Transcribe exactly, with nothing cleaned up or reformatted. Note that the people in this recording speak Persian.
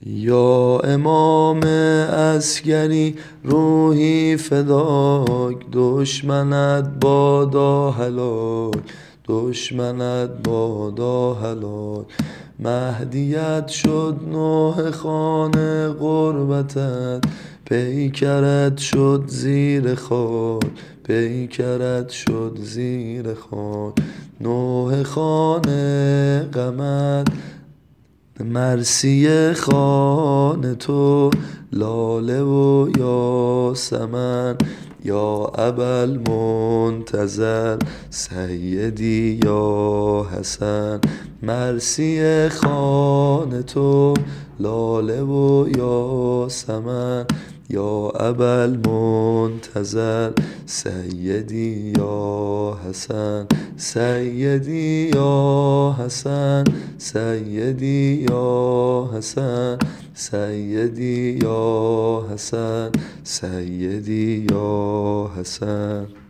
یا امام عسکری روحی فداک، دشمنت بادا هلاک، دشمنت بادا هلاک. مهدیت شد نوح خانه غربتت، پیکرت شد زیر خاک، پیکرت شد زیر خاک. نوح خانه غمت مرثیه خوان تو، لاله و یاسمن یا ابوالمنتظر سیدی یا حسن. مرثیه خوان تو، لاله و یاسمن یا ابوالمنتظر سیدی یا حسن. سیدی یا حسن، سیدی یا حسن، سیدی یا حسن، سیدی یا حسن.